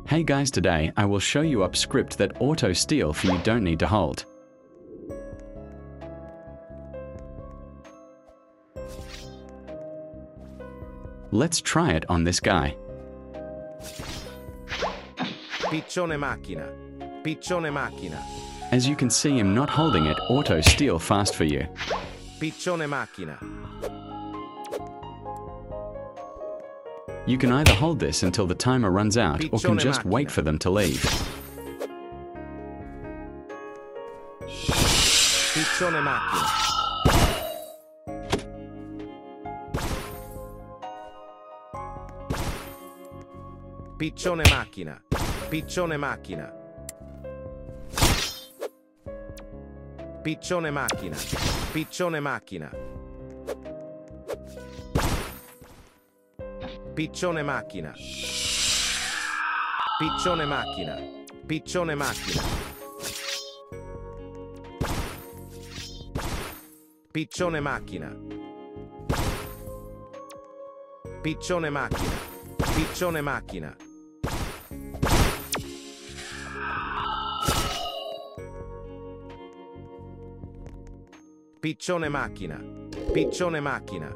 Hey guys, today I will show you up script that auto steal for you don't need to hold. Let's try it on this guy. Piccione macchina. Piccione macchina. As you can see, I'm not holding it, auto steal fast for you. Piccione macchina. You can either hold this until the timer runs out or can just wait for them to leave. Piccione macchina. Piccione macchina. Piccione macchina. Piccione macchina. Piccione macchina. Piccione macchina. Piccione macchina. Piccione macchina. Piccione macchina. Piccione macchina. Piccione macchina. Piccione macchina. Piccione macchina.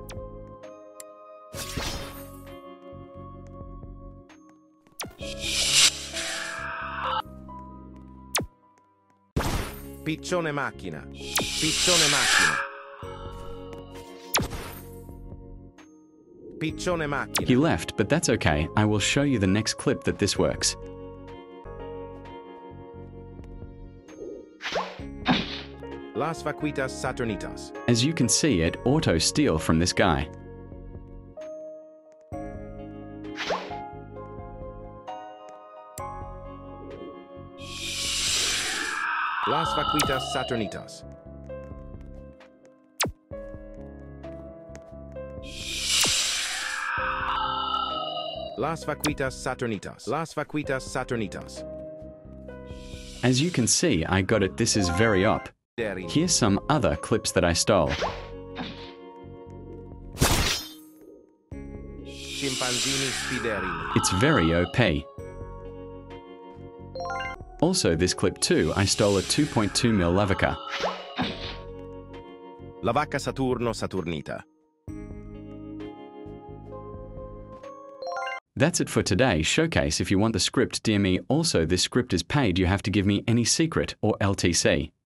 Piccione macchina. Piccione macchina. Piccione macchina. He left, but that's okay. I will show you the next clip that this works. Las vaquitas Saturnitas. As you can see, it auto steal from this guy. Las vaquitas Saturnitas. Las vaquitas Saturnitas. Las vaquitas Saturnitas. As you can see, I got it. This is very up. Here's some other clips that I stole. Scimpanzini Spiderini. It's very OP. Also, this clip too, I stole a 2.2 mil Lavaca. La vacca Saturno Saturnita. That's it for today. Showcase. If you want the script, dear me. Also, this script is paid. You have to give me any secret or LTC.